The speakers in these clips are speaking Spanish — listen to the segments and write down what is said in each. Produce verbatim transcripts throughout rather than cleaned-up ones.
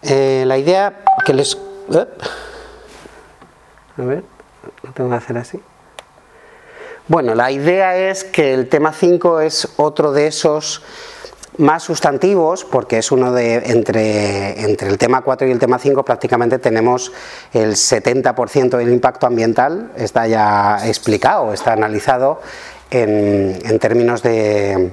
eh, la idea que les... Uh, a ver, lo tengo que hacer así. Bueno, la idea es que el tema cinco es otro de esos más sustantivos, porque es uno de, entre, entre el tema cuatro y el tema cinco prácticamente tenemos el setenta por ciento del impacto ambiental, está ya explicado, está analizado en, en términos de,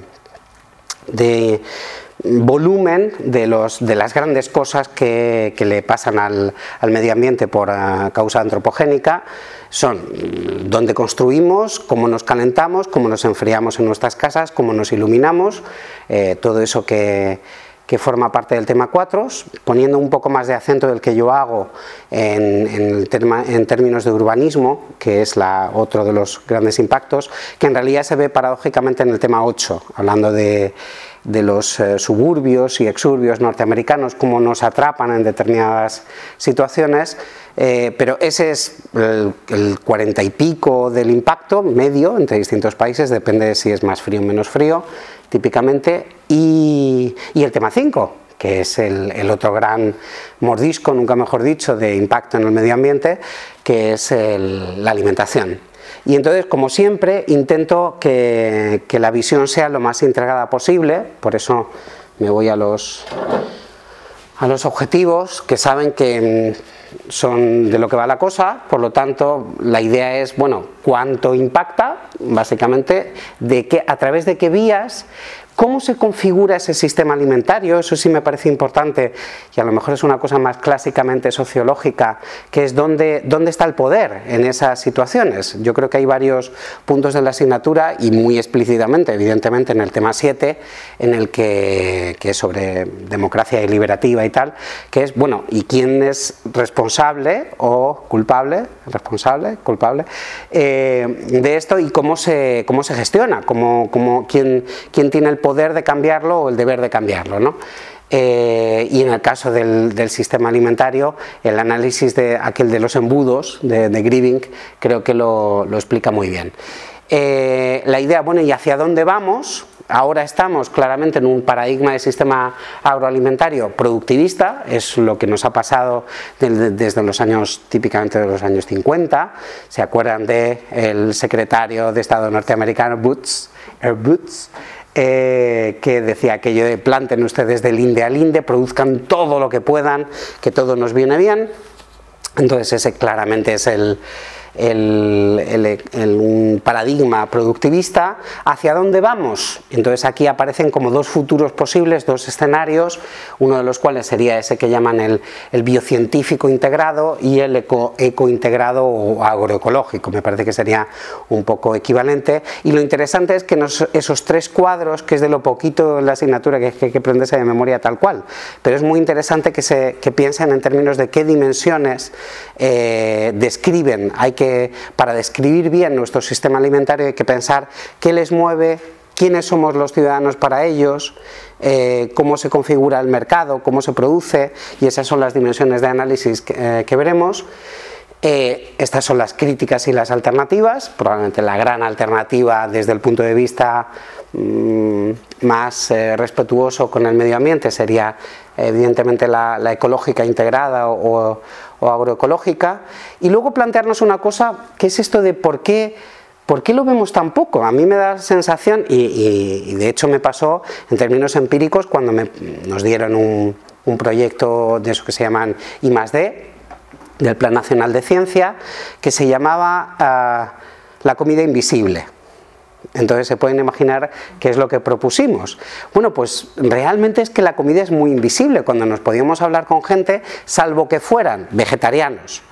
de volumen de, los, de las grandes cosas que, que le pasan al, al medio ambiente por uh, causa antropogénica. Son dónde construimos, cómo nos calentamos, cómo nos enfriamos en nuestras casas, cómo nos iluminamos, eh, todo eso que, que forma parte del tema cuatro, poniendo un poco más de acento del que yo hago en, en, el tema, en términos de urbanismo, que es la, otro de los grandes impactos, que en realidad se ve paradójicamente en el tema ocho, hablando de, de los eh, suburbios y exurbios norteamericanos, cómo nos atrapan en determinadas situaciones. Eh, pero ese es el, el cuarenta y pico del impacto medio entre distintos países, depende de si es más frío o menos frío, típicamente, y, y el tema cinco, que es el, el otro gran mordisco, nunca mejor dicho, de impacto en el medio ambiente, que es el, la alimentación. Y entonces, como siempre, intento que, que la visión sea lo más integrada posible, por eso me voy a los, a los objetivos, que saben que son de lo que va la cosa. Por lo tanto, la idea es, bueno, cuánto impacta, básicamente, de qué, a través de qué vías, cómo se configura ese sistema alimentario. Eso sí me parece importante, y a lo mejor es una cosa más clásicamente sociológica, que es dónde, dónde está el poder en esas situaciones. Yo creo que hay varios puntos de la asignatura, y muy explícitamente, evidentemente, en el tema siete, en el que, que es sobre democracia deliberativa y tal, que es, bueno, ¿y quién es responsable o culpable, responsable, culpable, eh, de esto, y cómo se, cómo se gestiona, cómo, cómo, quién, quién tiene el poder de cambiarlo o el deber de cambiarlo, ¿no? Eh, y en el caso del, del sistema alimentario, el análisis de aquel de los embudos de, de Greiving creo que lo, lo explica muy bien. Eh, la idea, bueno, ¿y hacia dónde vamos? Ahora estamos claramente en un paradigma de sistema agroalimentario productivista, es lo que nos ha pasado de, desde los años, típicamente de los años cincuenta. ¿Se acuerdan del secretario de Estado norteamericano Boots, Herb Boots? Eh, que decía aquello de planten ustedes del linde al linde, produzcan todo lo que puedan, que todo nos viene bien. Entonces ese claramente es el, el, el, el un paradigma productivista. ¿Hacia dónde vamos? Entonces aquí aparecen como dos futuros posibles, dos escenarios, uno de los cuales sería ese que llaman el, el biocientífico integrado y el eco, ecointegrado o agroecológico. Me parece que sería un poco equivalente, y lo interesante es que nos, esos tres cuadros, que es de lo poquito en la asignatura que, que hay que aprenderse de memoria tal cual, pero es muy interesante que, se, que piensen en términos de qué dimensiones eh, describen. Hay que, para describir bien nuestro sistema alimentario, hay que pensar qué les mueve, quiénes somos los ciudadanos para ellos, eh, cómo se configura el mercado, cómo se produce, y esas son las dimensiones de análisis que, eh, que veremos. Eh, estas son las críticas y las alternativas. Probablemente la gran alternativa desde el punto de vista mmm, más eh, respetuoso con el medio ambiente sería evidentemente la, la ecológica integrada o, o agroecológica, y luego plantearnos una cosa, que es esto de por qué ¿Por qué lo vemos tan poco? A mí me da la sensación, y, y, y de hecho me pasó en términos empíricos cuando me, nos dieron un, un proyecto de eso que se llaman I más D, del Plan Nacional de Ciencia, que se llamaba uh, la comida invisible. Entonces se pueden imaginar qué es lo que propusimos. Bueno, pues realmente es que la comida es muy invisible. Cuando nos podíamos hablar con gente, salvo que fueran vegetarianos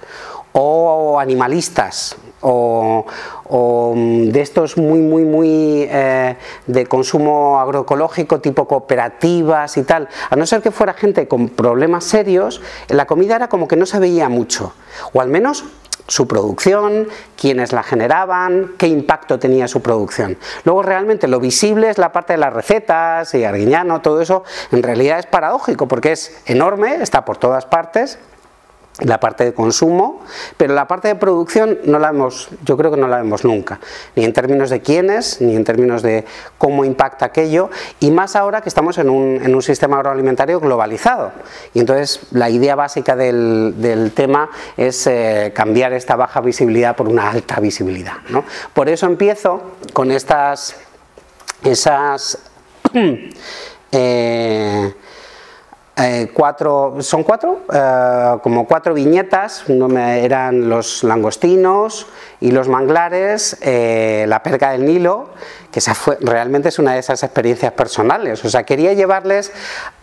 o animalistas o, o de estos muy muy muy eh, de consumo agroecológico tipo cooperativas y tal, a no ser que fuera gente con problemas serios, la comida era como que no se veía mucho, o al menos su producción, quiénes la generaban, qué impacto tenía su producción. Luego realmente lo visible es la parte de las recetas y Arguiñano, todo eso en realidad es paradójico porque es enorme, está por todas partes. la parte de consumo, pero la parte de producción no la vemos, yo creo que no la vemos nunca, ni en términos de quiénes, ni en términos de cómo impacta aquello, y más ahora que estamos en un, en un sistema agroalimentario globalizado. Y entonces la idea básica del, del tema es eh, cambiar esta baja visibilidad por una alta visibilidad, ¿no? Por eso empiezo con estas, esas... eh, Eh, cuatro, ¿son cuatro? Eh, como cuatro viñetas, uno me, eran los langostinos y los manglares, eh, la perca del Nilo, que esa fue, realmente es una de esas experiencias personales. O sea, quería llevarles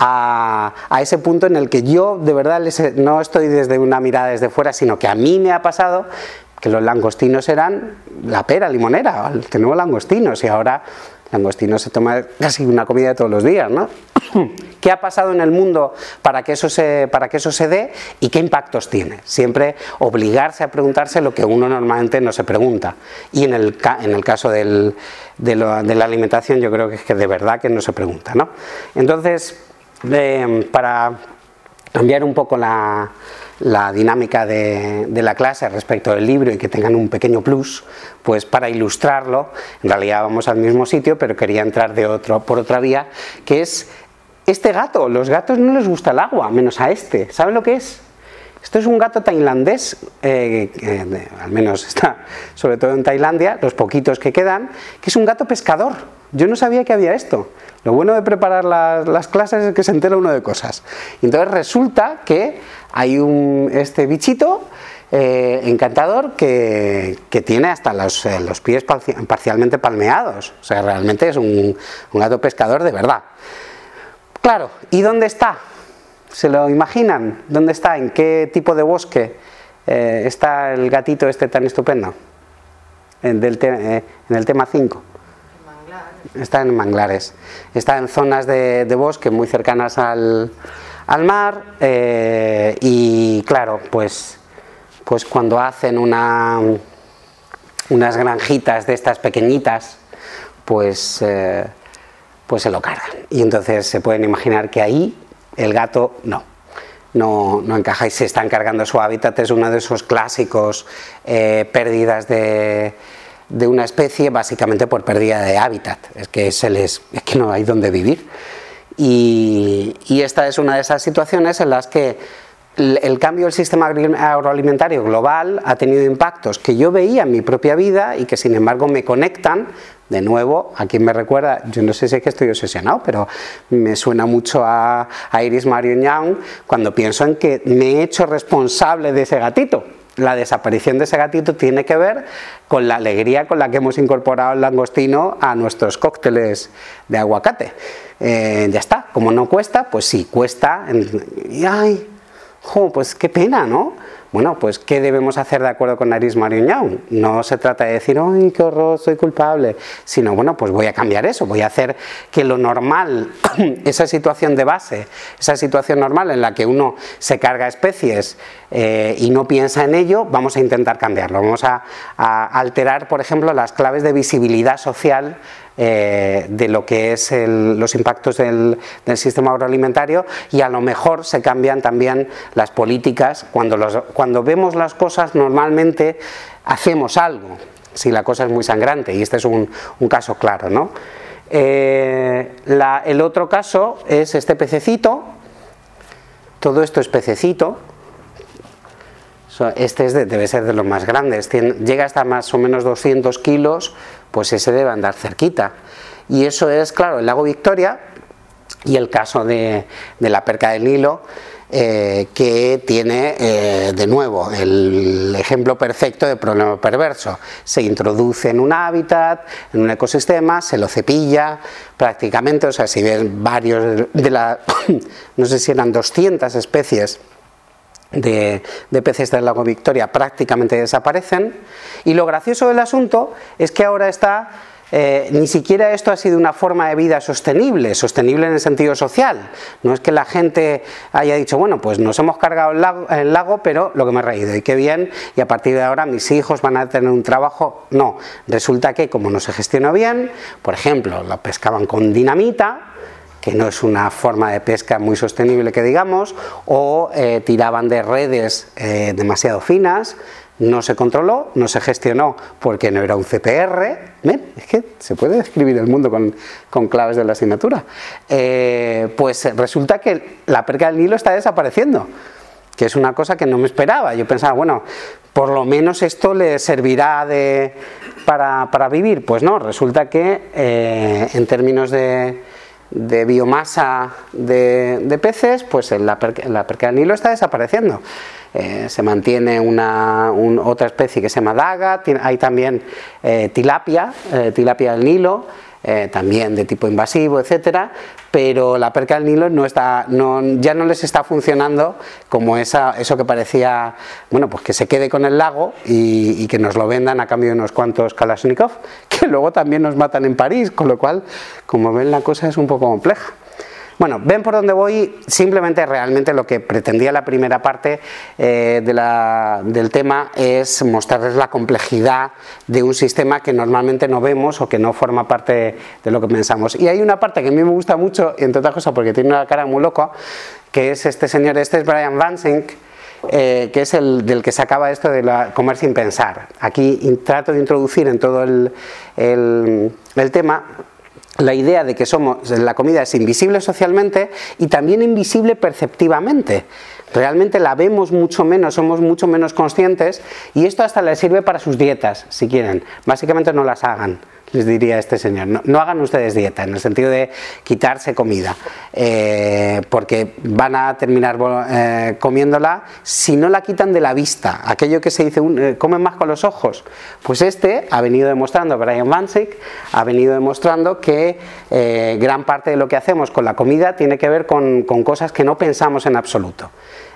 a, a ese punto en el que yo de verdad les, no estoy desde una mirada desde fuera, sino que a mí me ha pasado que los langostinos eran la pera limonera, tenemos langostinos y ahora langostino se toma casi una comida de todos los días, ¿no? ¿Qué ha pasado en el mundo para que eso se, para que eso se dé y qué impactos tiene? Siempre obligarse a preguntarse lo que uno normalmente no se pregunta. Y en el, en el caso del, de, lo, de la alimentación yo creo que es que de verdad que no se pregunta, ¿no? Entonces, eh, para cambiar un poco la... la dinámica de, de la clase respecto del libro y que tengan un pequeño plus, pues para ilustrarlo, en realidad vamos al mismo sitio, pero quería entrar de otro, por otra vía, que es este gato. Los gatos no les gusta el agua, menos a este. ¿Saben lo que es? Esto es un gato tailandés, eh, eh, al menos está sobre todo en Tailandia, los poquitos que quedan, que es un gato pescador. Yo no sabía que había esto. Lo bueno de preparar las, las clases es que se entera uno de cosas. Y entonces resulta que hay un, este bichito eh, encantador que, que tiene hasta los, eh, los pies parcialmente palmeados. O sea, realmente es un, un gato pescador de verdad. Claro, ¿y dónde está? ¿Se lo imaginan? ¿Dónde está? ¿En qué tipo de bosque eh, está el gatito este tan estupendo? En, del te, eh, en el tema cinco. Está en manglares. Está en zonas de, de bosque muy cercanas al, al mar eh, y claro, pues, pues cuando hacen una, unas granjitas de estas pequeñitas, pues, eh, pues se lo cargan. Y entonces se pueden imaginar que ahí el gato no, no, no encaja y se están cargando su hábitat. Es uno de esos clásicos eh, pérdidas de, de una especie básicamente por pérdida de hábitat. Es que, se les, es que no hay donde vivir. Y, y esta es una de esas situaciones en las que el, el cambio del sistema agroalimentario global ha tenido impactos que yo veía en mi propia vida y que sin embargo me conectan. De nuevo, a quien me recuerda, yo no sé si es que estoy obsesionado, pero me suena mucho a, a Iris Marion Young cuando pienso en que me he hecho responsable de ese gatito. La desaparición de ese gatito tiene que ver con la alegría con la que hemos incorporado el langostino a nuestros cócteles de aguacate. Eh, ya está, como no cuesta, pues sí, cuesta. Y ay, jo, pues qué pena, ¿no? Bueno, pues ¿qué debemos hacer de acuerdo con Iris Marion Young? No se trata de decir, ¡ay, qué horror, soy culpable! Sino, bueno, pues voy a cambiar eso, voy a hacer que lo normal, esa situación de base, esa situación normal en la que uno se carga especies eh, y no piensa en ello, vamos a intentar cambiarlo. Vamos a, a alterar, por ejemplo, las claves de visibilidad social Eh, de lo que es el, los impactos del, del sistema agroalimentario, y a lo mejor se cambian también las políticas. Cuando, los, cuando vemos las cosas normalmente hacemos algo, si la cosa es muy sangrante, y este es un, un caso claro, ¿no? Eh, la, el otro caso es este pececito. Todo esto es pececito. Este es de, debe ser de los más grandes, Tiene, llega hasta más o menos doscientos kilos, pues ese debe andar cerquita. Y eso es, claro, el lago Victoria y el caso de, de la perca del Nilo, eh, que tiene, eh, de nuevo, el ejemplo perfecto de problema perverso. Se introduce en un hábitat, en un ecosistema, se lo cepilla prácticamente, o sea, si ven varios de la, no sé si eran doscientas especies De, de peces del lago Victoria prácticamente desaparecen. Y lo gracioso del asunto es que ahora está, eh, ni siquiera esto ha sido una forma de vida sostenible, sostenible en el sentido social. No es que la gente haya dicho, bueno, pues nos hemos cargado el lago, el lago pero lo que me he reído, y qué bien, y a partir de ahora mis hijos van a tener un trabajo. No, resulta que como no se gestionó bien, por ejemplo, lo pescaban con dinamita, que no es una forma de pesca muy sostenible que digamos, o eh, tiraban de redes eh, demasiado finas. No se controló, no se gestionó porque no era un C P R. ¿Ven? Es que se puede describir el mundo con, con claves de la asignatura. Eh, pues resulta que la perca del Nilo está desapareciendo, que es una cosa que no me esperaba. Yo pensaba, bueno, por lo menos esto le servirá de, para, para vivir. Pues no, resulta que eh, en términos de, de biomasa de, de peces, pues la perca, la perca del Nilo está desapareciendo. Eh, se mantiene una, un, otra especie que se llama daga, hay también eh, tilapia, eh, tilapia del Nilo, eh, también de tipo invasivo, etcétera, pero la perca del Nilo no está, no, ya no les está funcionando como esa, eso que parecía, bueno, pues que se quede con el lago y, y que nos lo vendan a cambio de unos cuantos Kalashnikov, que luego también nos matan en París, con lo cual, como ven, la cosa es un poco compleja. Bueno, ven por dónde voy. Simplemente realmente lo que pretendía la primera parte eh, de la, del tema es mostrarles la complejidad de un sistema que normalmente no vemos o que no forma parte de lo que pensamos. Y hay una parte que a mí me gusta mucho, entre otras cosas porque tiene una cara muy loca, que es este señor, este es Brian Wansink, eh, que es el del que sacaba esto de la comer sin pensar. Aquí trato de introducir en todo el, el, el tema la idea de que somos, la comida es invisible socialmente y también invisible perceptivamente. Realmente la vemos mucho menos, somos mucho menos conscientes, y esto hasta les sirve para sus dietas, si quieren. Básicamente no las hagan, les diría este señor. No, no hagan ustedes dieta, en el sentido de quitarse comida, eh, porque van a terminar eh, comiéndola si no la quitan de la vista. Aquello que se dice, eh, comen más con los ojos. Pues este ha venido demostrando, Brian Wansink, ha venido demostrando que eh, gran parte de lo que hacemos con la comida tiene que ver con, con cosas que no pensamos en absoluto.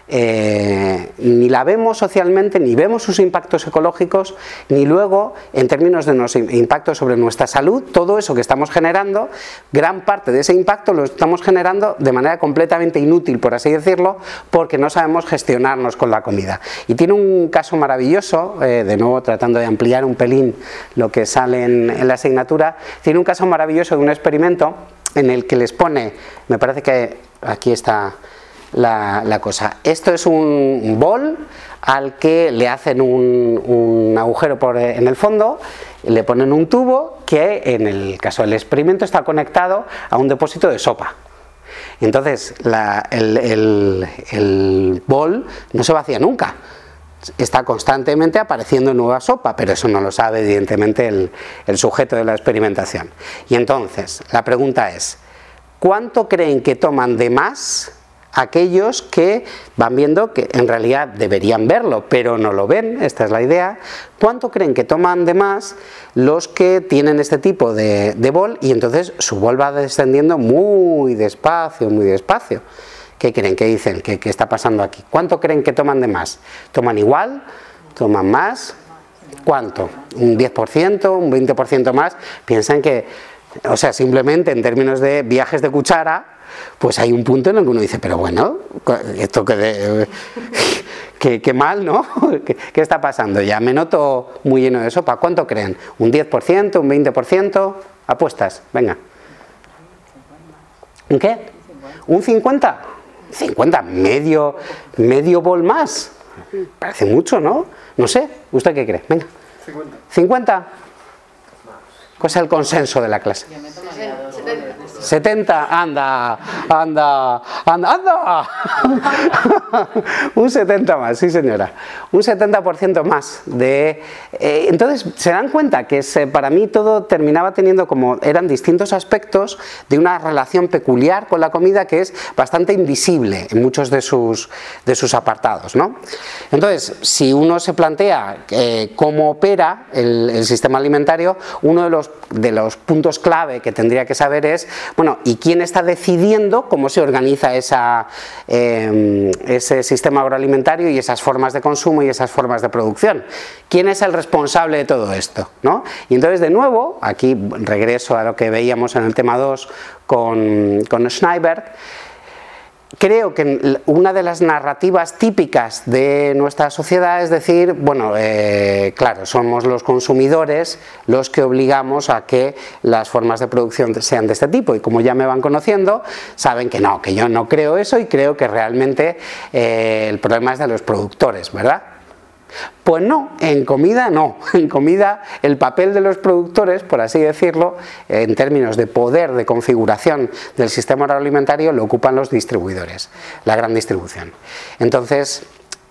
Eh, ni la vemos socialmente, ni vemos sus impactos ecológicos, ni luego en términos de los impactos sobre nuestra salud. Todo eso que estamos generando, gran parte de ese impacto lo estamos generando de manera completamente inútil, por así decirlo, porque no sabemos gestionarnos con la comida. Y tiene un caso maravilloso, eh, de nuevo tratando de ampliar un pelín lo que sale en, en la asignatura, tiene un caso maravilloso de un experimento en el que les pone, me parece que aquí está La, la cosa. Esto es un bol al que le hacen un, un agujero por, en el fondo, le ponen un tubo que en el caso del experimento está conectado a un depósito de sopa. Entonces la, el, el, el bol no se vacía nunca, está constantemente apareciendo nueva sopa, pero eso no lo sabe evidentemente el, el sujeto de la experimentación. Y entonces la pregunta es, ¿cuánto creen que toman de más aquellos que van viendo que en realidad deberían verlo, pero no lo ven? Esta es la idea. ¿Cuánto creen que toman de más los que tienen este tipo de, de bol y entonces su bol va descendiendo muy despacio, muy despacio? ¿Qué creen? ¿Qué dicen? ¿Qué, qué está pasando aquí? ¿Cuánto creen que toman de más? ¿Toman igual? ¿Toman más? ¿Cuánto? ¿Un diez por ciento? ¿Un veinte por ciento más? Piensan que, o sea, simplemente en términos de viajes de cuchara, pues hay un punto en el que uno dice, pero bueno, esto que, de, que, que mal, ¿no? ¿Qué, ¿Qué está pasando? Ya me noto muy lleno de sopa. ¿Cuánto creen? ¿Un diez por ciento? ¿Un veinte por ciento? Apuestas, venga. ¿Un qué? ¿Un cincuenta? ¿cincuenta? ¿Medio, medio bol más? Parece mucho, ¿no? No sé, ¿usted qué cree? Venga. cincuenta. ¿cincuenta? ¿Cuál es el consenso de la clase? setenta, anda, anda, anda, anda. Un setenta más, sí señora. Un setenta por ciento más de... Eh, entonces, se dan cuenta que se, para mí todo terminaba teniendo como... Eran distintos aspectos de una relación peculiar con la comida que es bastante invisible en muchos de sus, de sus apartados, ¿no? Entonces, si uno se plantea eh, cómo opera el, el sistema alimentario, uno de los, de los puntos clave que tendría que saber es, bueno, ¿y quién está decidiendo cómo se organiza esa, eh, ese sistema agroalimentario y esas formas de consumo y esas formas de producción? ¿Quién es el responsable de todo esto? ¿No? Y entonces, de nuevo, aquí regreso a lo que veíamos en el tema dos con, con Schneiberg. creo que una de las narrativas típicas de nuestra sociedad es decir, bueno, eh, claro, somos los consumidores los que obligamos a que las formas de producción sean de este tipo, y como ya me van conociendo, saben que no, que yo no creo eso y creo que realmente eh, el problema es de los productores, ¿verdad? Pues no, en comida no, en comida el papel de los productores, por así decirlo, en términos de poder de configuración del sistema agroalimentario lo ocupan los distribuidores, la gran distribución. Entonces,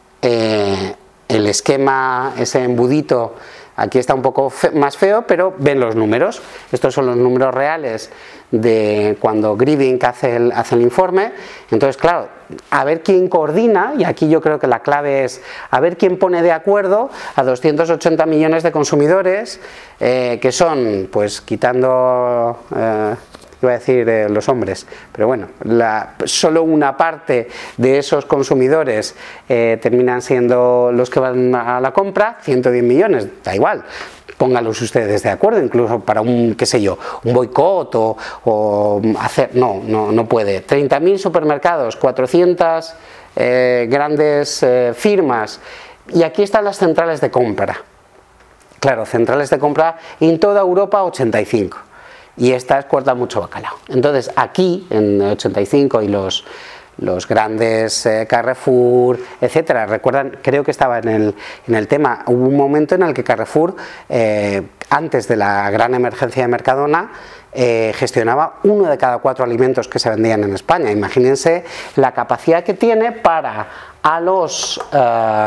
eh, el esquema, ese embudito, aquí está un poco fe, más feo, pero ven los números. Estos son los números reales de cuando Grieving hace el, hace el informe. Entonces, claro, a ver quién coordina, y aquí yo creo que la clave es a ver quién pone de acuerdo a doscientos ochenta millones de consumidores, eh, que son, pues quitando... Eh, iba a decir eh, los hombres, pero bueno, la, solo una parte de esos consumidores eh, terminan siendo los que van a la compra, ciento diez millones, da igual, pónganlos ustedes de acuerdo, incluso para un, qué sé yo, un boicot o, o hacer, no, no, no puede, treinta mil supermercados, cuatrocientas eh, grandes eh, firmas, y aquí están las centrales de compra, claro, centrales de compra en toda Europa ochenta y cinco. Y estas cortan mucho bacalao. Entonces aquí en ochenta y cinco y los, los grandes eh, Carrefour, etcétera, recuerdan, creo que estaba en el, en el tema, hubo un momento en el que Carrefour, eh, antes de la gran emergencia de Mercadona, eh, gestionaba uno de cada cuatro alimentos que se vendían en España. Imagínense la capacidad que tiene para a los, eh,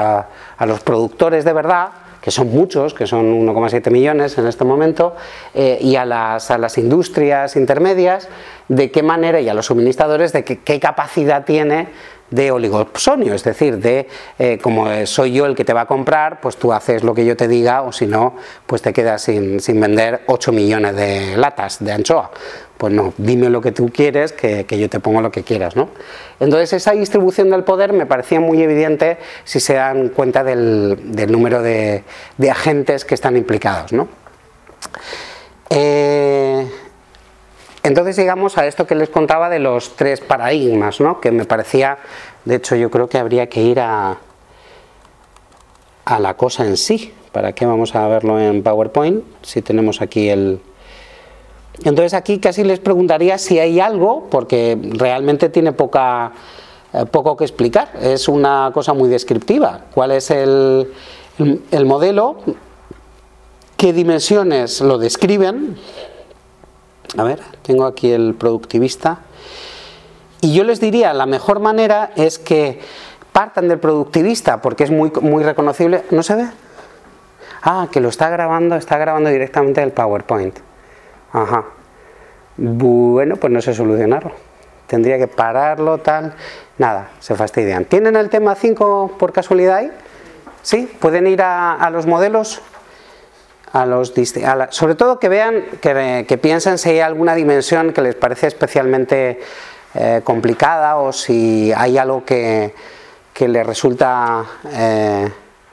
a los productores de verdad, que son muchos, que son uno coma siete millones en este momento, eh, y a las, a las industrias intermedias, de qué manera, y a los suministradores, de que, qué capacidad tiene de oligopsonio, es decir, de eh, como soy yo el que te va a comprar, pues tú haces lo que yo te diga, o si no, pues te quedas sin, sin vender ocho millones de latas de anchoa. Pues no, dime lo que tú quieres, que, que yo te pongo lo que quieras, ¿no? Entonces esa distribución del poder me parecía muy evidente si se dan cuenta del, del número de, de agentes que están implicados, ¿no? Eh, entonces llegamos a esto que les contaba de los tres paradigmas, ¿no? Que me parecía, de hecho yo creo que habría que ir a, a la cosa en sí. ¿Para qué vamos a verlo en PowerPoint? Si tenemos aquí el... Entonces aquí casi les preguntaría si hay algo, porque realmente tiene poca, eh, poco que explicar, es una cosa muy descriptiva. ¿Cuál es el, el, el modelo? ¿Qué dimensiones lo describen? A ver, tengo aquí el productivista. Y yo les diría, la mejor manera es que partan del productivista, porque es muy, muy reconocible. ¿No se ve? Ah, que lo está grabando, está grabando directamente el PowerPoint. Ajá. Bueno, pues no sé solucionarlo. Tendría que pararlo, tal. Nada, se fastidian. ¿Tienen el tema cinco por casualidad ahí? ¿Sí? ¿Pueden ir a, a los modelos? A los, a la, sobre todo que vean, que, que piensen si hay alguna dimensión que les parece especialmente eh, complicada, o si hay algo que, que les resulta... Eh,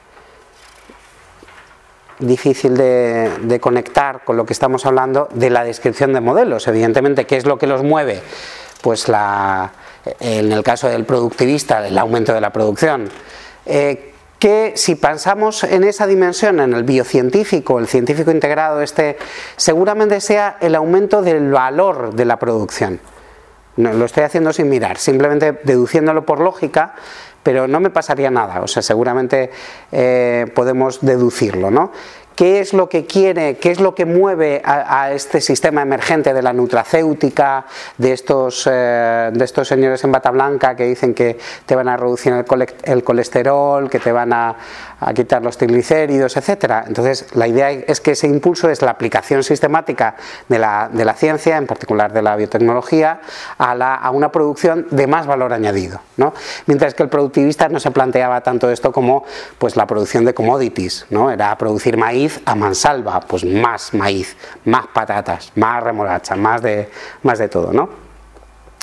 difícil de, de conectar con lo que estamos hablando de la descripción de modelos. Evidentemente, ¿qué es lo que los mueve? Pues la, en el caso del productivista, el aumento de la producción. Eh, que si pensamos en esa dimensión, en el biocientífico, el científico integrado, este, seguramente sea el aumento del valor de la producción. No, lo estoy haciendo sin mirar, simplemente deduciéndolo por lógica, pero no me pasaría nada, o sea, seguramente eh, podemos deducirlo, ¿no? ¿Qué es lo que quiere, qué es lo que mueve a, a este sistema emergente de la nutracéutica, de estos, eh, de estos señores en bata blanca que dicen que te van a reducir el, cole, el colesterol, que te van a, a quitar los triglicéridos, etcétera? Entonces, la idea es que ese impulso es la aplicación sistemática de la, de la ciencia, en particular de la biotecnología, a, la, a una producción de más valor añadido, ¿no? Mientras que el productivista no se planteaba tanto esto como pues, la producción de commodities, ¿no? Era producir maíz a mansalva, pues más maíz, más patatas, más remolacha, más de, más de todo, ¿no?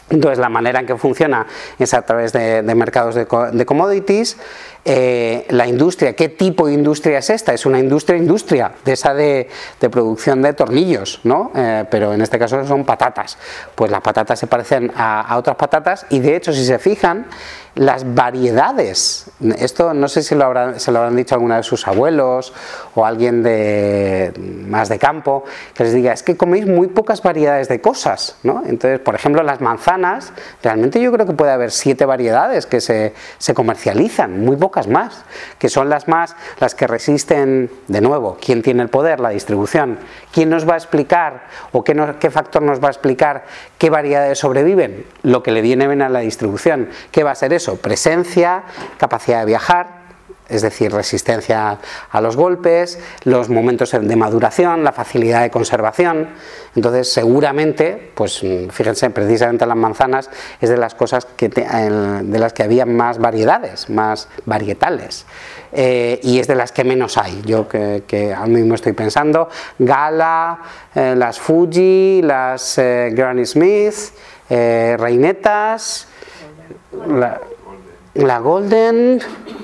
Entonces, la manera en que funciona es a través de, de mercados de, de commodities. Eh, la industria, ¿qué tipo de industria es esta? Es una industria, industria, de esa de, de producción de tornillos, ¿no? Eh, pero en este caso son patatas. Pues las patatas se parecen a, a otras patatas y de hecho, si se fijan, las variedades, esto no sé si lo habrán, se lo habrán dicho alguna de sus abuelos o alguien de, más de campo, que les diga, es que coméis muy pocas variedades de cosas, ¿no? Entonces, por ejemplo, las manzanas, realmente yo creo que puede haber siete variedades que se, se comercializan, muy pocas más, que son las más, las que resisten, de nuevo, ¿quién tiene el poder? La distribución. ¿Quién nos va a explicar o qué, no, qué factor nos va a explicar qué variedades sobreviven? Lo que le viene bien a la distribución. ¿Qué va a ser eso? Presencia, capacidad de viajar, es decir, resistencia a los golpes, los momentos de maduración, la facilidad de conservación. Entonces, seguramente, pues fíjense, precisamente las manzanas es de las cosas que te, de las que había más variedades, más varietales, eh, y es de las que menos hay. Yo que, que ahora mismo estoy pensando, Gala, eh, las Fuji, las eh, Granny Smith, eh, reinetas, la, la Golden,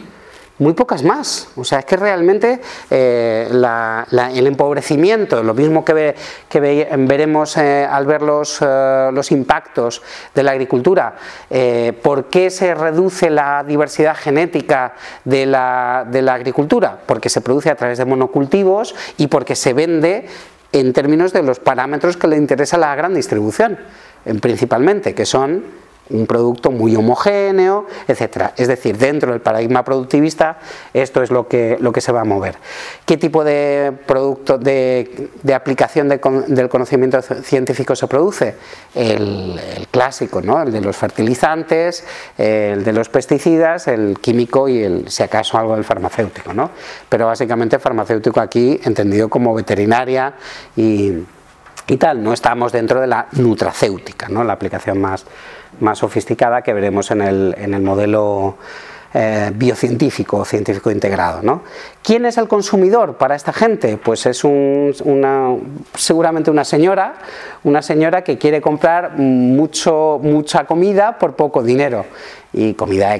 muy pocas más. O sea, es que realmente eh, la, la, el empobrecimiento, lo mismo que, ve, que ve, veremos eh, al ver los, eh, los impactos de la agricultura, eh, ¿por qué se reduce la diversidad genética de la, de la agricultura? Porque se produce a través de monocultivos y porque se vende en términos de los parámetros que le interesa a la gran distribución, principalmente, que son un producto muy homogéneo, etcétera. Es decir, dentro del paradigma productivista, esto es lo que, lo que se va a mover. ¿Qué tipo de producto, de, de aplicación de, del conocimiento científico se produce? El, el clásico, ¿no? El de los fertilizantes, el de los pesticidas, el químico y, el, si acaso, algo del farmacéutico, ¿no? Pero básicamente farmacéutico aquí entendido como veterinaria y, y tal. No estamos dentro de la nutracéutica, ¿no? La aplicación más más sofisticada que veremos en el, en el modelo eh, biocientífico, científico integrado, ¿no? ¿Quién es el consumidor para esta gente? Pues es un, una, seguramente una señora, una señora que quiere comprar mucho, mucha comida por poco dinero. Y comida,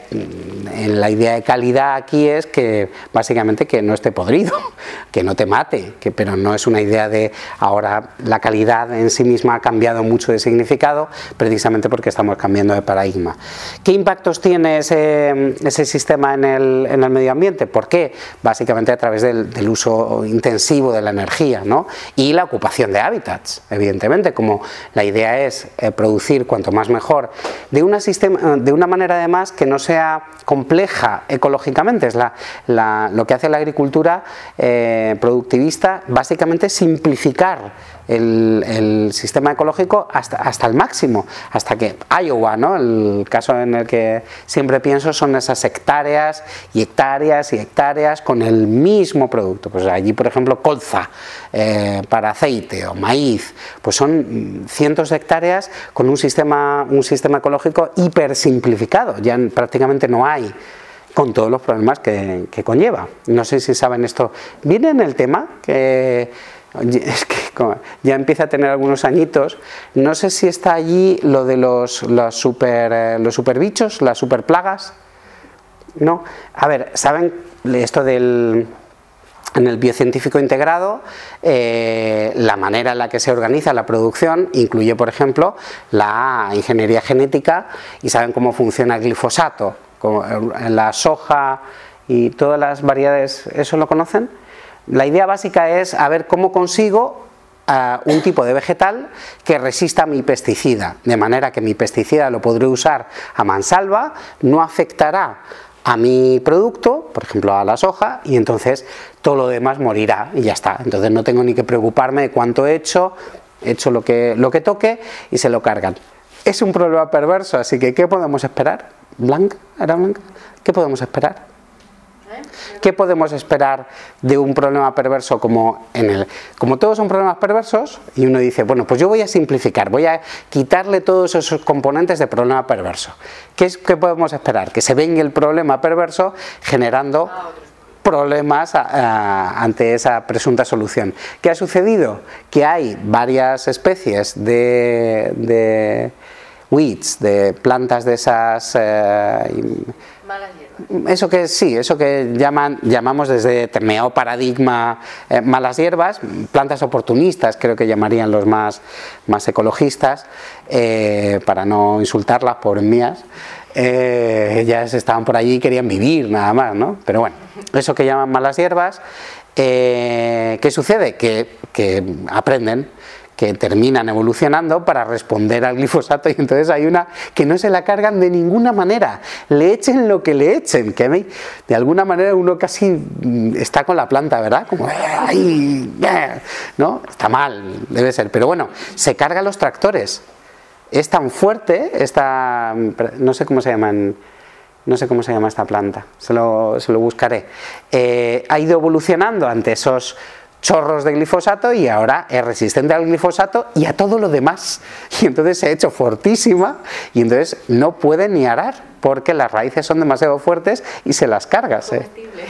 en la idea de calidad aquí es que básicamente que no esté podrido, que no te mate, que, pero no es una idea de ahora la calidad en sí misma ha cambiado mucho de significado precisamente porque estamos cambiando de paradigma. ¿Qué impactos tiene ese, ese sistema en el, en el medio ambiente? ¿Por qué? Básicamente a través del, del uso intensivo de la energía, ¿no? Y la ocupación de hábitats, evidentemente, como la idea es eh, producir cuanto más mejor, de una, sistema, de una manera de además que no sea compleja ecológicamente. Es la, la, lo que hace la agricultura eh, productivista, básicamente simplificar el, el sistema ecológico hasta, hasta el máximo, hasta que Iowa, ¿no? El caso en el que siempre pienso son esas hectáreas y hectáreas y hectáreas con el mismo producto. Pues allí, por ejemplo, colza eh, para aceite o maíz, pues son cientos de hectáreas con un sistema, un sistema ecológico hiper simplificado. Ya prácticamente no hay, con todos los problemas que, que conlleva. No sé si saben esto. Viene en el tema que es que ya empieza a tener algunos añitos. No sé si está allí lo de los, los super los superbichos, las superplagas. No. A ver, ¿saben esto del en el biocientífico integrado? Eh, la manera en la que se organiza la producción incluye, por ejemplo, la ingeniería genética, y saben cómo funciona el glifosato, como la soja y todas las variedades. ¿Eso lo conocen? La idea básica es a ver cómo consigo uh, un tipo de vegetal que resista a mi pesticida, de manera que mi pesticida lo podré usar a mansalva, no afectará a mi producto, por ejemplo a la soja, y entonces todo lo demás morirá y ya está. Entonces no tengo ni que preocuparme de cuánto he hecho, he hecho lo que, lo que toque y se lo cargan. Es un problema perverso, así que ¿qué podemos esperar? ¿Blanca? ¿Era Blanca? ¿Qué podemos esperar? ¿Qué podemos esperar de un problema perverso como en el, como todos son problemas perversos, y uno dice, bueno, pues yo voy a simplificar, voy a quitarle todos esos componentes de problema perverso? ¿Qué es qué podemos esperar? Que se venga el problema perverso generando problemas a, a, ante esa presunta solución. ¿Qué ha sucedido? Que hay varias especies de, de weeds, de plantas de esas... Eh, malas hierbas. Eso que sí, eso que llaman, llamamos desde determinado paradigma eh, malas hierbas, plantas oportunistas, creo que llamarían los más, más ecologistas, eh, para no insultarlas, pobres mías. Eh, ellas estaban por allí y querían vivir nada más, ¿no? Pero bueno, eso que llaman malas hierbas, eh, ¿qué sucede? Que, que aprenden, que terminan evolucionando para responder al glifosato, y entonces hay una que no se la cargan de ninguna manera, le echen lo que le echen, que me, de alguna manera uno casi está con la planta, ¿verdad? Como, ¡ay! ¿No? Está mal, debe ser, pero bueno, se cargan los tractores. Es tan fuerte, esta, no sé cómo se llaman, no sé cómo se llama esta planta, se lo, se lo buscaré. Eh, ha ido evolucionando ante esos chorros de glifosato y ahora es resistente al glifosato y a todo lo demás. Y entonces se ha hecho fortísima y entonces no puede ni arar porque las raíces son demasiado fuertes y se las cargas. ¿eh?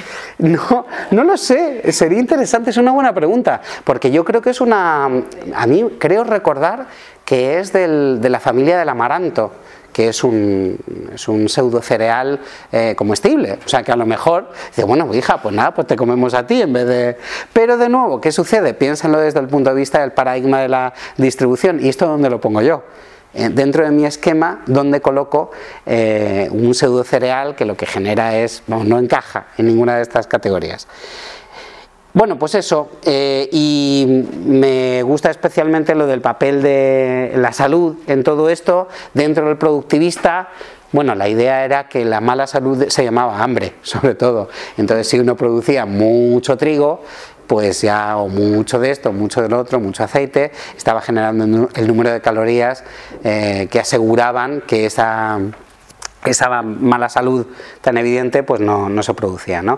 No, no lo sé, sería interesante, es una buena pregunta, porque yo creo que es una, a mí creo recordar que es del, de la familia del amaranto, que es un, es un pseudo cereal eh, comestible, o sea que a lo mejor dice, bueno hija, pues nada, pues te comemos a ti en vez de... Pero de nuevo, ¿qué sucede? Piénsenlo desde el punto de vista del paradigma de la distribución, y esto ¿dónde lo pongo yo? Eh, dentro de mi esquema, donde coloco eh, un pseudo cereal que lo que genera es, no, no encaja en ninguna de estas categorías. Bueno, pues eso, eh, y me gusta especialmente lo del papel de la salud en todo esto, dentro del productivista. Bueno, la idea era que la mala salud se llamaba hambre, sobre todo. Entonces, si uno producía mucho trigo, pues ya, o mucho de esto, mucho del otro, mucho aceite, estaba generando el número de calorías eh, que aseguraban que esa... esa mala salud tan evidente pues no, no se producía, ¿no?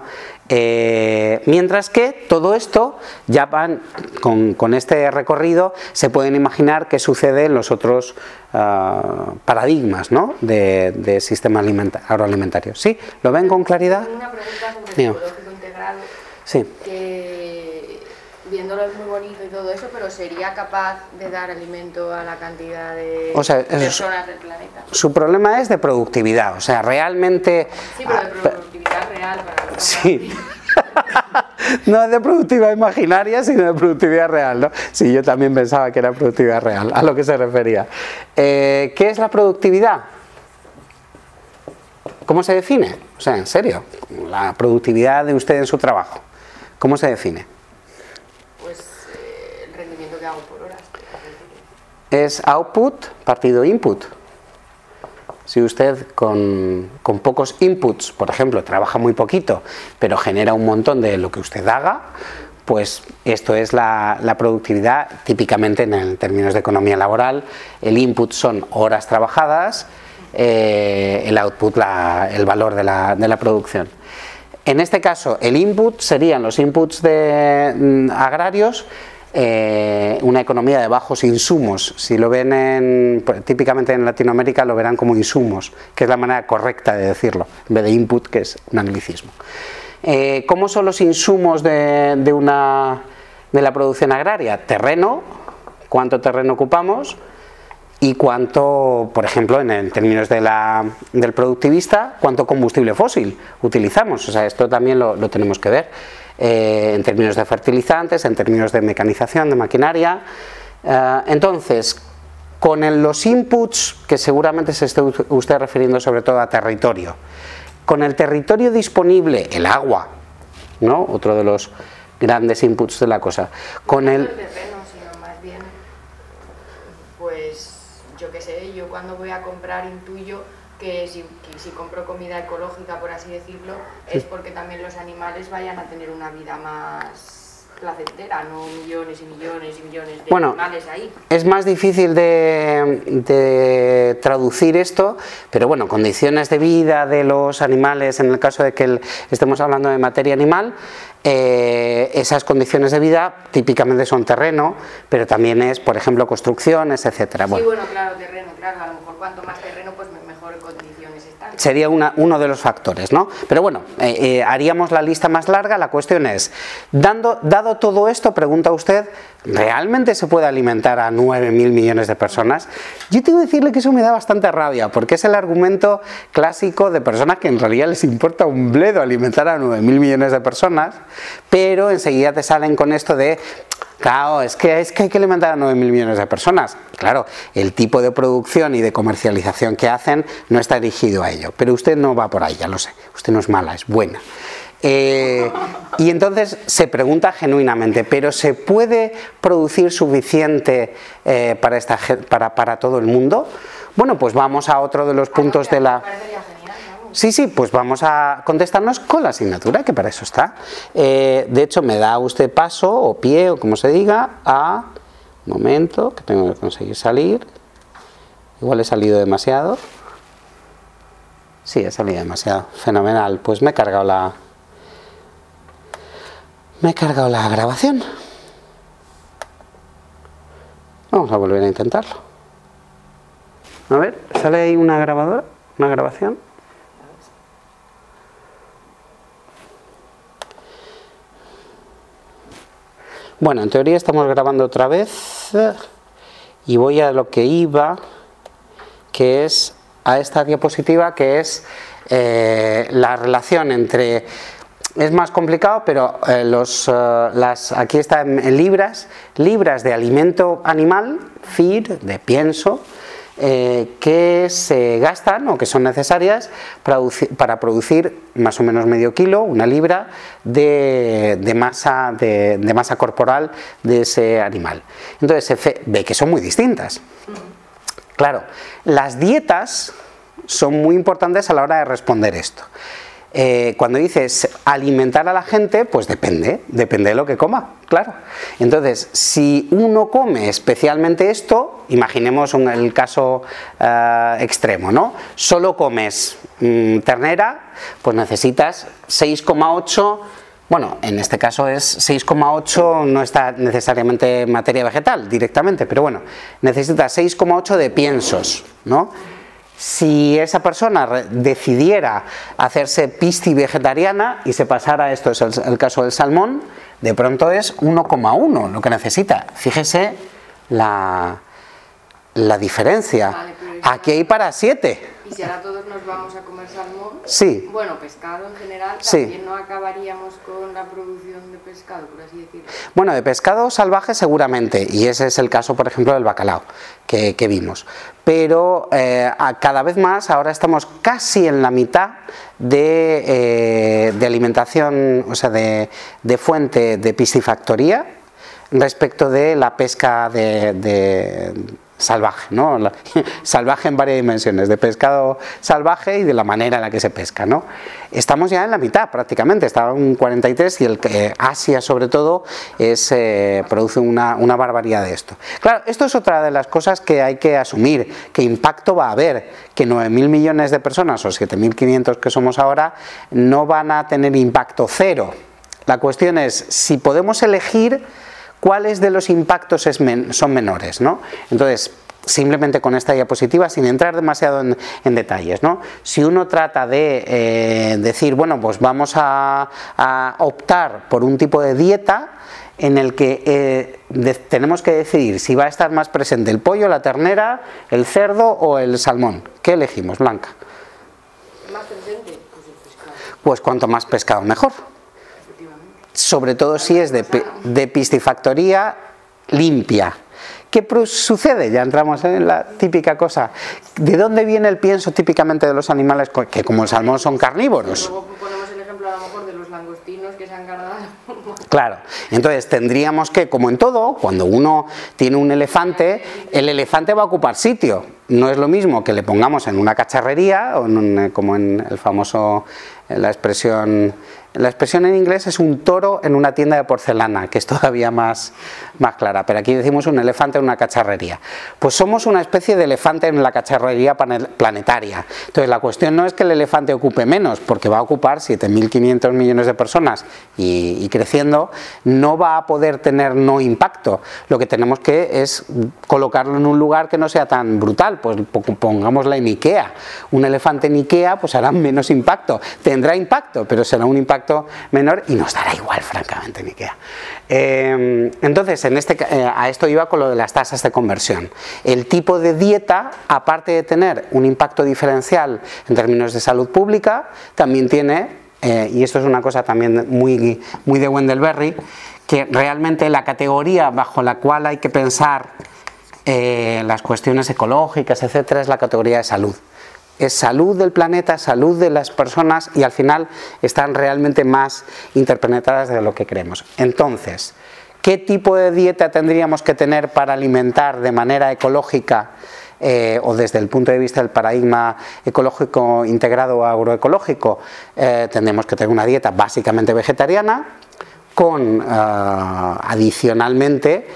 Eh, mientras que todo esto ya van con, con este recorrido, se pueden imaginar qué sucede en los otros uh, paradigmas, ¿no? de, de sistema alimenta, agroalimentario. ¿Sí? ¿Lo ven con claridad? Una pregunta sobre el ecológico integrado. Sí. Que viéndolo es muy bonito y todo eso, pero ¿sería capaz de dar alimento a la cantidad de o sea, personas del planeta? Su problema es de productividad, o sea, realmente... Sí, pero de productividad real. Para los sí. No es de productividad imaginaria, sino de productividad real, ¿no? Sí, yo también pensaba que era productividad real, a lo que se refería. Eh, ¿Qué es la productividad? ¿Cómo se define? O sea, en serio, la productividad de usted en su trabajo, ¿cómo se define? Rendimiento que hago por horas. Es output partido input. Si usted con, con pocos inputs, por ejemplo, trabaja muy poquito, pero genera un montón de lo que usted haga, pues esto es la, la productividad típicamente en el, términos de economía laboral. El input son horas trabajadas, eh, el output la, el valor de la, de la producción. En este caso el input serían los inputs de, mm, agrarios, Eh, una economía de bajos insumos. Si lo ven en, típicamente en Latinoamérica lo verán como insumos, que es la manera correcta de decirlo, en vez de input, que es un anglicismo. Eh, ¿Cómo son los insumos de, de, una, de la producción agraria? Terreno, cuánto terreno ocupamos y cuánto, por ejemplo, en, en términos de la, del productivista, cuánto combustible fósil utilizamos. O sea, esto también lo, lo tenemos que ver. Eh, en términos de fertilizantes, en términos de mecanización, de maquinaria. Eh, entonces, con el, los inputs, que seguramente se esté usted refiriendo sobre todo a territorio, con el territorio disponible, el agua, ¿no? Otro de los grandes inputs de la cosa. Con no el, el terreno, sino más bien, pues, yo qué sé, yo cuando voy a comprar intuyo que si, que si compro comida ecológica, por así decirlo, es porque también los animales vayan a tener una vida más placentera, no millones y millones y millones de bueno, animales ahí. Es más difícil de, de traducir esto, pero bueno, condiciones de vida de los animales, en el caso de que el, estemos hablando de materia animal, eh, esas condiciones de vida típicamente son terreno, pero también es, por ejemplo, construcciones, etcétera. Sí, bueno, bueno, claro, terreno, claro, a lo mejor cuanto más terreno, pues mejor condiciones están. sería una, uno de los factores, ¿no? Pero bueno, eh, eh, haríamos la lista más larga. La cuestión es, dando, dado todo esto, pregunta usted, ¿realmente se puede alimentar a nueve mil millones de personas? Yo tengo que decirle que eso me da bastante rabia, porque es el argumento clásico de personas que en realidad les importa un bledo alimentar a nueve mil millones de personas, pero enseguida te salen con esto de... Claro, es que, es que hay que alimentar a nueve mil millones de personas. Claro, el tipo de producción y de comercialización que hacen no está dirigido a ello. Pero usted no va por ahí, ya lo sé. Usted no es mala, es buena. Eh, y entonces se pregunta genuinamente, ¿pero se puede producir suficiente eh, para, esta, para, para todo el mundo? Bueno, pues vamos a otro de los puntos de la... Sí, sí, pues vamos a contestarnos con la asignatura, que para eso está. Eh, de hecho, me da usted paso, o pie, o como se diga, a... Un momento, que tengo que conseguir salir. Igual he salido demasiado. Sí, he salido demasiado. Fenomenal. Pues me he cargado la... Me he cargado la grabación. Vamos a volver a intentarlo. A ver, ¿sale ahí una grabadora? ¿Una grabación? Bueno, en teoría estamos grabando otra vez y voy a lo que iba, que es a esta diapositiva, que es eh, la relación entre... Es más complicado, pero eh, los, uh, las, aquí está en, en libras, libras de alimento animal, feed, de pienso, eh, que se gastan o que son necesarias para, para producir más o menos medio kilo, una libra de, de, masa, de, de masa corporal de ese animal. Entonces se ve que son muy distintas. Claro, las dietas son muy importantes a la hora de responder esto. Eh, cuando dices alimentar a la gente, pues depende, depende de lo que coma, claro. Entonces, si uno come especialmente esto, imaginemos un, el caso uh, extremo, ¿no? Solo comes mmm, ternera, pues necesitas seis coma ocho, bueno, en este caso es seis coma ocho, no está necesariamente materia vegetal directamente, pero bueno, necesitas seis coma ocho de piensos, ¿no? Si esa persona decidiera hacerse pisci vegetariana y se pasara, esto es el, el caso del salmón, de pronto es uno coma uno lo que necesita. Fíjese la, la diferencia. Vale, aquí hay para siete. Y si ahora todos nos vamos a comer salmón, sí. Bueno, pescado en general, sí. También no acabaríamos con la producción de pescado, por así decirlo. Bueno, de pescado salvaje seguramente, y ese es el caso, por ejemplo, del bacalao que, que vimos. Pero eh, a cada vez más, ahora estamos casi en la mitad de, eh, de alimentación, o sea, de, de fuente de piscifactoría respecto de la pesca de... de salvaje, ¿no? La, salvaje en varias dimensiones, de pescado salvaje y de la manera en la que se pesca, ¿no? Estamos ya en la mitad prácticamente, está en un cuarenta y tres y el eh, Asia sobre todo es, eh, produce una, una barbaridad de esto. Claro, esto es otra de las cosas que hay que asumir, qué impacto va a haber, que nueve mil millones de personas o siete mil quinientos que somos ahora no van a tener impacto cero. La cuestión es si podemos elegir cuáles de los impactos es men- son menores, ¿no? Entonces, simplemente con esta diapositiva, sin entrar demasiado en, en detalles, ¿no? Si uno trata de eh, decir, bueno, pues vamos a, a optar por un tipo de dieta en el que eh, de, tenemos que decidir si va a estar más presente el pollo, la ternera, el cerdo o el salmón. ¿Qué elegimos, Blanca? ¿Más presente? Pues el pescado. Pues cuanto más pescado, mejor. Sobre todo si es de, de piscifactoría limpia. ¿Qué sucede? Ya entramos en la típica cosa. ¿De dónde viene el pienso típicamente de los animales que como el salmón son carnívoros? Luego ponemos el ejemplo a lo mejor de los langostinos que se han cargado. Claro, entonces tendríamos que, como en todo, cuando uno tiene un elefante, el elefante va a ocupar sitio. No es lo mismo que le pongamos en una cacharrería, o en un, como en el famoso, en la expresión... La expresión en inglés es un toro en una tienda de porcelana, que es todavía más, más clara, pero aquí decimos un elefante en una cacharrería. Pues somos una especie de elefante en la cacharrería planetaria. Entonces la cuestión no es que el elefante ocupe menos, porque va a ocupar siete mil quinientos millones de personas y, y creciendo, no va a poder tener no impacto. Lo que tenemos que es colocarlo en un lugar que no sea tan brutal. funcional, pues pongámosla en IKEA. Un elefante en IKEA pues hará menos impacto, tendrá impacto, pero será un impacto menor y nos dará igual, francamente, en IKEA. Eh, entonces, en este, eh, a esto iba con lo de las tasas de conversión. El tipo de dieta, aparte de tener un impacto diferencial en términos de salud pública, también tiene, eh, y esto es una cosa también muy, muy de Wendelberry, que realmente la categoría bajo la cual hay que pensar eh, las cuestiones ecológicas, etcétera, es la categoría de salud. Es salud del planeta, salud de las personas, y al final están realmente más interpenetradas de lo que creemos. Entonces, ¿qué tipo de dieta tendríamos que tener para alimentar de manera ecológica eh, o desde el punto de vista del paradigma ecológico integrado o agroecológico? Eh, tendríamos que tener una dieta básicamente vegetariana, con uh, adicionalmente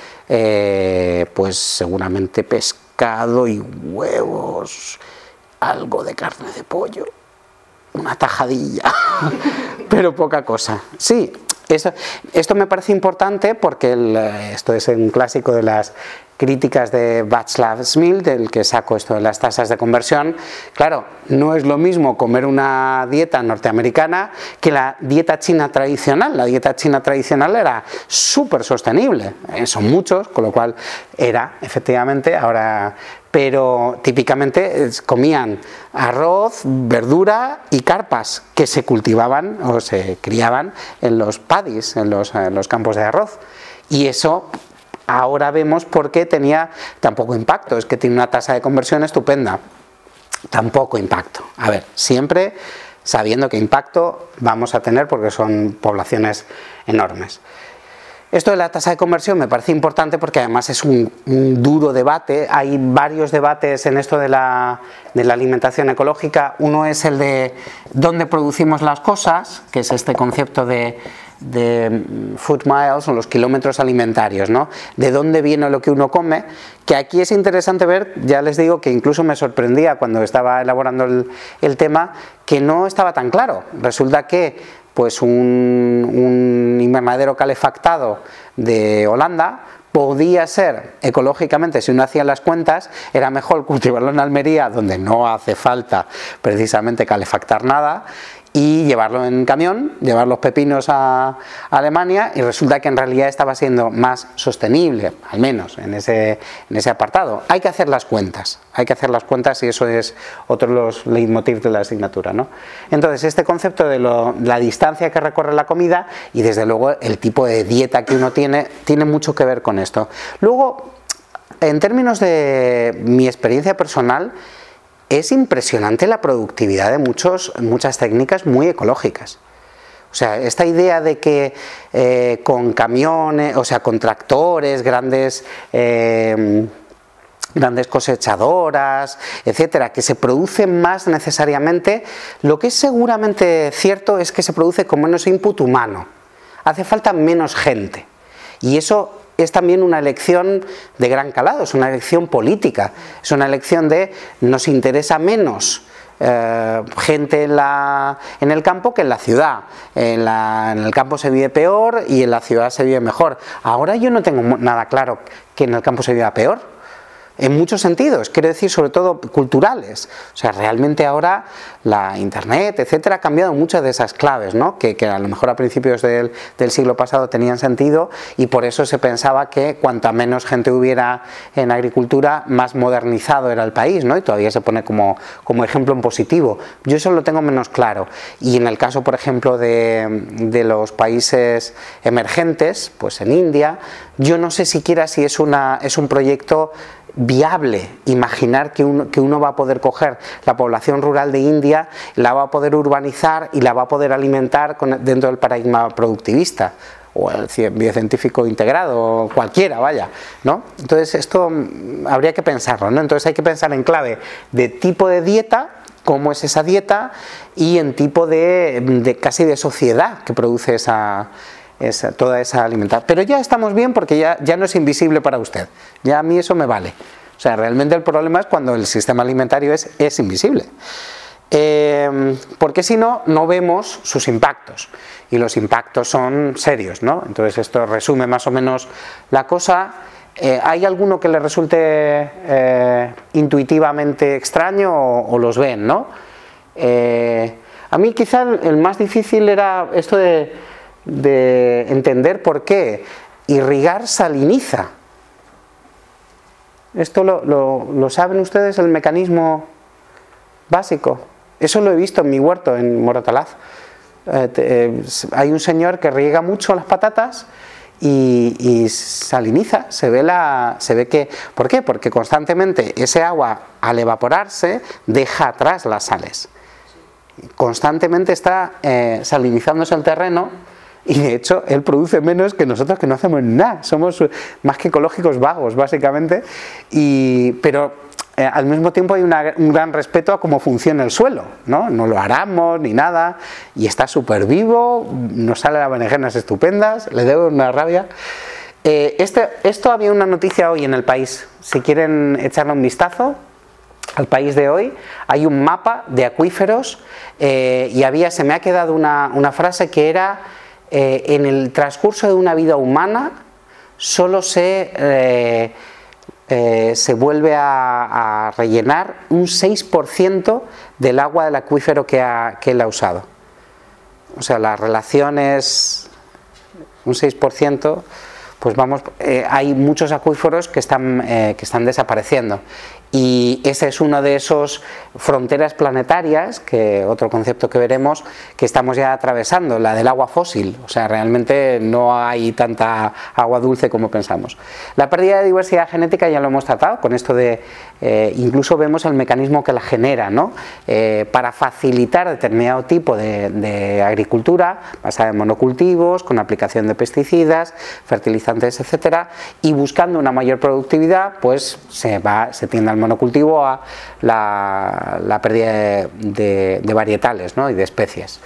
eh, pues seguramente pescado y huevos, algo de carne de pollo, una tajadilla, pero poca cosa. Sí, esto, esto me parece importante porque el, esto es un clásico de las críticas de Václav Smil, del que saco esto de las tasas de conversión. Claro, no es lo mismo comer una dieta norteamericana que la dieta china tradicional. La dieta china tradicional era súper sostenible, eh, son muchos, con lo cual era, efectivamente, ahora... pero típicamente comían arroz, verdura y carpas que se cultivaban o se criaban en los paddies, en los, en los campos de arroz. Y eso ahora vemos por qué tenía tan poco impacto, es que tiene una tasa de conversión estupenda. Tan poco impacto. A ver, siempre sabiendo qué impacto vamos a tener porque son poblaciones enormes. Esto de la tasa de conversión me parece importante porque además es un, un duro debate. Hay varios debates en esto de la, de la alimentación ecológica. Uno es el de dónde producimos las cosas, que es este concepto de, de food miles o los kilómetros alimentarios, ¿no? De dónde viene lo que uno come, que aquí es interesante ver, ya les digo que incluso me sorprendía cuando estaba elaborando el, el tema, que no estaba tan claro. Resulta que pues un, un invernadero calefactado de Holanda podía ser ecológicamente, si uno hacía las cuentas, era mejor cultivarlo en Almería, donde no hace falta precisamente calefactar nada, y llevarlo en camión, llevar los pepinos a Alemania, y resulta que en realidad estaba siendo más sostenible, al menos en ese, en ese apartado. Hay que hacer las cuentas, hay que hacer las cuentas y eso es otro de los leitmotiv de la asignatura, ¿no? Entonces, este concepto de lo, la distancia que recorre la comida y desde luego el tipo de dieta que uno tiene, tiene mucho que ver con esto. Luego, en términos de mi experiencia personal, es impresionante la productividad de muchos, muchas técnicas muy ecológicas. O sea, esta idea de que eh, con camiones, o sea, con tractores, grandes, eh, grandes cosechadoras, etcétera, que se produce más necesariamente, lo que es seguramente cierto es que se produce con menos input humano. Hace falta menos gente. Y eso es también una elección de gran calado, es una elección política, es una elección de nos interesa menos eh, gente en, la, en el campo que en la ciudad. En, la, en el campo se vive peor y en la ciudad se vive mejor. Ahora yo no tengo nada claro que en el campo se viva peor. En muchos sentidos, quiero decir, sobre todo culturales. O sea, realmente ahora la internet, etcétera, ha cambiado muchas de esas claves, ¿no? Que, que a lo mejor a principios del, del siglo pasado tenían sentido y por eso se pensaba que cuanta menos gente hubiera en agricultura, más modernizado era el país, ¿no? Y todavía se pone como, como ejemplo en positivo. Yo eso lo tengo menos claro. Y en el caso, por ejemplo, de, de los países emergentes, pues en India, yo no sé siquiera si es, una, es un proyecto viable imaginar que uno, que uno va a poder coger la población rural de India, la va a poder urbanizar y la va a poder alimentar con, dentro del paradigma productivista o el biocientífico integrado o cualquiera, vaya, ¿no? Entonces esto habría que pensarlo, ¿no? Entonces hay que pensar en clave de tipo de dieta, cómo es esa dieta, y en tipo de, de casi de sociedad que produce esa Esa, toda esa alimentación. Pero ya estamos bien porque ya, ya no es invisible para usted. Ya a mí eso me vale. O sea, realmente el problema es cuando el sistema alimentario es, es invisible. Eh, porque si no, no vemos sus impactos. Y los impactos son serios, ¿no? Entonces esto resume más o menos la cosa. Eh, ¿Hay alguno que le resulte eh, intuitivamente extraño o, o los ven, ¿no? Eh, a mí quizá el, el más difícil era esto de, de entender por qué irrigar saliniza. ¿Esto lo, lo, lo saben ustedes, el mecanismo básico? Eso lo he visto en mi huerto, en Moratalaz. Eh, te, eh, hay un señor que riega mucho las patatas y, y saliniza, se ve, la, se ve que... ¿Por qué? Porque constantemente ese agua, al evaporarse, deja atrás las sales. Constantemente está eh, salinizándose el terreno y de hecho él produce menos que nosotros, que no hacemos nada, somos más que ecológicos vagos básicamente, y, pero eh, al mismo tiempo hay una, un gran respeto a cómo funciona el suelo, ¿no? No lo aramos ni nada y está súper vivo, nos sale las berenjenas estupendas, le debo una rabia. Eh, este, esto había una noticia hoy en El País, si quieren echarle un vistazo al País de hoy, hay un mapa de acuíferos eh, y había, se me ha quedado una, una frase que era eh, en el transcurso de una vida humana solo se, eh, eh, se vuelve a, a rellenar un seis por ciento del agua del acuífero que, ha, que él ha usado. O sea, la relación es un seis por ciento, pues vamos, eh, hay muchos acuíferos que están, eh, que están desapareciendo. Y ese es uno de esos fronteras planetarias, que otro concepto que veremos, que estamos ya atravesando, la del agua fósil. O sea, realmente no hay tanta agua dulce como pensamos. La pérdida de diversidad genética ya lo hemos tratado, con esto de, eh, incluso vemos el mecanismo que la genera, ¿no? Eh, para facilitar determinado tipo de, de agricultura, basada en monocultivos, con aplicación de pesticidas, fertilizantes, etcétera, y buscando una mayor productividad, pues se va, se tiende al monocultivo a la, la pérdida de, de, de varietales, ¿no? Y de especies.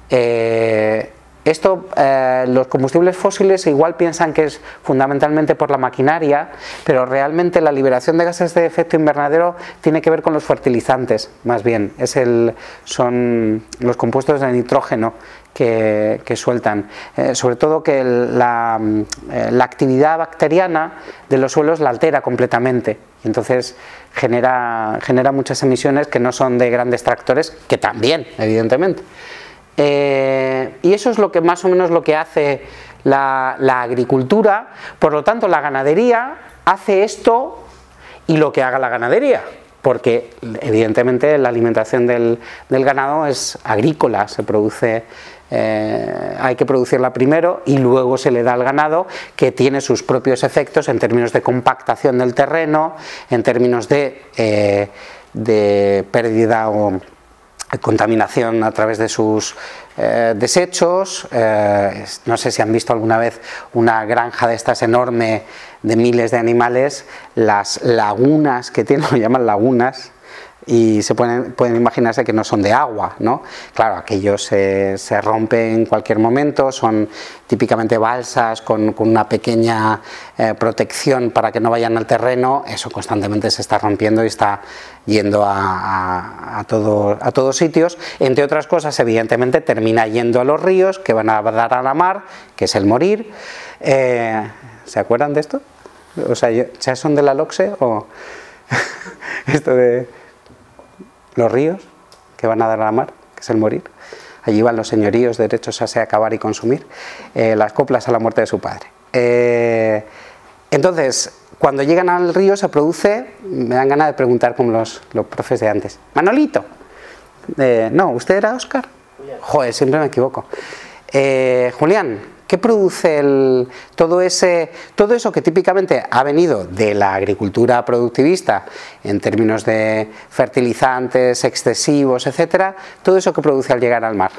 Eh, esto, eh, los combustibles fósiles igual piensan que es fundamentalmente por la maquinaria, pero realmente la liberación de gases de efecto invernadero tiene que ver con los fertilizantes, más bien, es el, son los compuestos de nitrógeno que, que sueltan, eh, sobre todo que el, la, eh, la actividad bacteriana de los suelos la altera completamente. Y entonces genera, genera muchas emisiones que no son de grandes tractores, que también, evidentemente. Eh, y eso es lo que más o menos lo que hace la, la agricultura. Por lo tanto, la ganadería hace esto y lo que haga la ganadería, porque evidentemente la alimentación del, del ganado es agrícola, se produce, eh, hay que producirla primero y luego se le da al ganado, que tiene sus propios efectos en términos de compactación del terreno, en términos de, eh, de pérdida o contaminación a través de sus eh, desechos. Eh, no sé si han visto alguna vez una granja de estas enorme de miles de animales, las lagunas que tienen, lo llaman lagunas, y se pueden, pueden imaginarse que no son de agua, ¿no? Claro, aquellos se, se rompen en cualquier momento, son típicamente balsas con, con una pequeña eh, protección para que no vayan al terreno. Eso constantemente se está rompiendo y está yendo a, a, a, todo, a todos sitios. Entre otras cosas, evidentemente, termina yendo a los ríos, que van a dar a la mar, que es el morir. Eh, ¿Se acuerdan de esto? O sea, ¿ya son de la LOCSE o esto de los ríos que van a dar a la mar, que es el morir? Allí van los señoríos derechos a acabar y consumir, eh, las coplas a la muerte de su padre. Eh, entonces, cuando llegan al río se produce, me dan ganas de preguntar como los, los profes de antes, Manolito, eh, no, ¿usted era Óscar? Joder, siempre me equivoco. Eh, Julián, ¿qué produce el, todo, ese, todo eso que típicamente ha venido de la agricultura productivista en términos de fertilizantes excesivos, etcétera? Todo eso que produce al llegar al mar.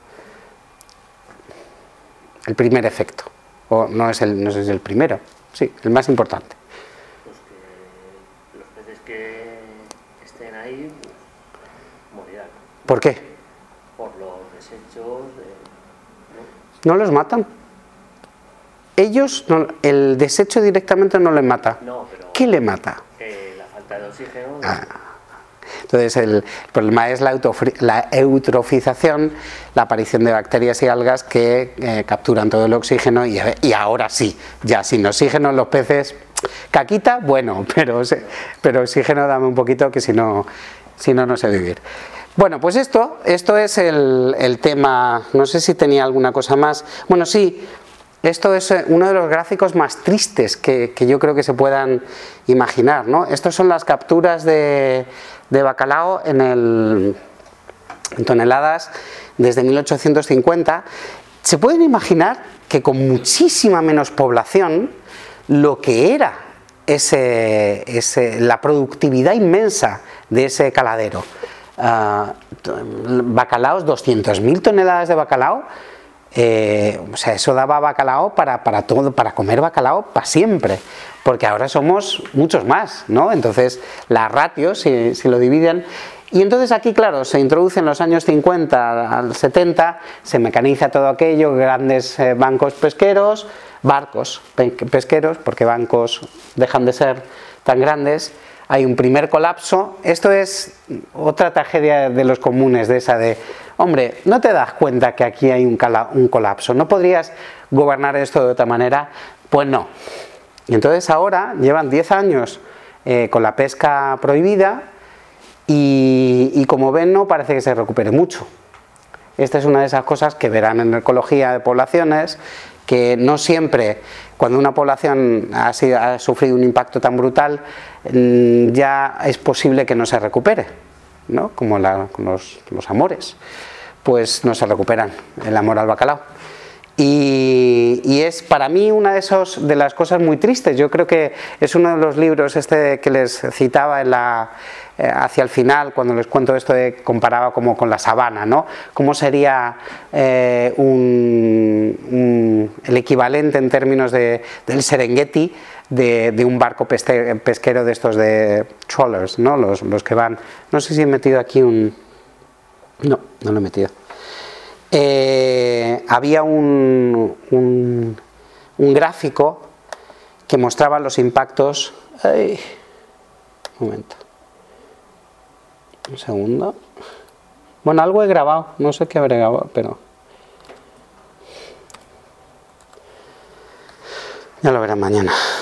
El primer efecto, o no es el, no es el primero, sí, el más importante. Pues que los peces que estén ahí morirán. ¿Por qué? Por los desechos. De... ¿No? ¿No los matan? Ellos, no, el desecho directamente no le mata. No, pero ¿Qué le mata? Eh, la falta de oxígeno. Ah. Entonces el problema es la, la eutrofización, la aparición de bacterias y algas que eh, capturan todo el oxígeno y, y ahora sí, ya sin oxígeno los peces caquita, bueno, pero, pero oxígeno dame un poquito, que si no, si no, no sé vivir. Bueno, pues esto, esto es el, el tema, no sé si tenía alguna cosa más. Bueno, sí, esto es uno de los gráficos más tristes que, que yo creo que se puedan imaginar, ¿no? Estas son las capturas de, de bacalao en, el, en toneladas desde mil ochocientos cincuenta. Se pueden imaginar que con muchísima menos población, lo que era ese, ese, la productividad inmensa de ese caladero. Uh, bacalaos, doscientas mil toneladas de bacalao, eh, o sea, eso daba bacalao para, para todo, para comer bacalao para siempre, porque ahora somos muchos más, ¿no? Entonces, las ratios, si, si lo dividen, y entonces aquí, claro, se introduce en los años cincuenta al setenta, se mecaniza todo aquello, grandes eh, bancos pesqueros, barcos pesqueros, porque bancos dejan de ser tan grandes. Hay un primer colapso. Esto es otra tragedia de los comunes, de esa de, hombre, ¿no te das cuenta que aquí hay un, un colapso? ¿No podrías gobernar esto de otra manera? Pues no. Y entonces ahora llevan diez años eh, con la pesca prohibida y, y como ven no parece que se recupere mucho. Esta es una de esas cosas que verán en ecología de poblaciones, que no siempre, cuando una población ha, sido, ha sufrido un impacto tan brutal, ya es posible que no se recupere, ¿no? Como la, los, los amores, pues no se recuperan, el amor al bacalao. Y, y es para mí una de, esos, de las cosas muy tristes. Yo creo que es uno de los libros este que les citaba en la, eh, hacia el final, cuando les cuento esto de comparaba como con la sabana, ¿no? Cómo sería eh, un, un, el equivalente en términos de, del Serengeti de, de un barco pesque, pesquero de estos de trawlers, ¿no? Los, los que van, no sé si he metido aquí un, no, no lo he metido. Eh, había un, un, un gráfico que mostraba los impactos. Ay, un momento, un segundo. Bueno, algo he grabado, no sé qué habré grabado, pero ya lo verán mañana.